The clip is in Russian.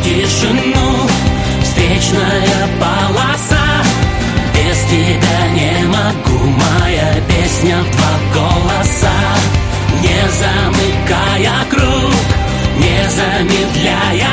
тишину. Встречная полоса, без тебя не могу. Моя песня в два голоса, не замыкая круг, не замедляя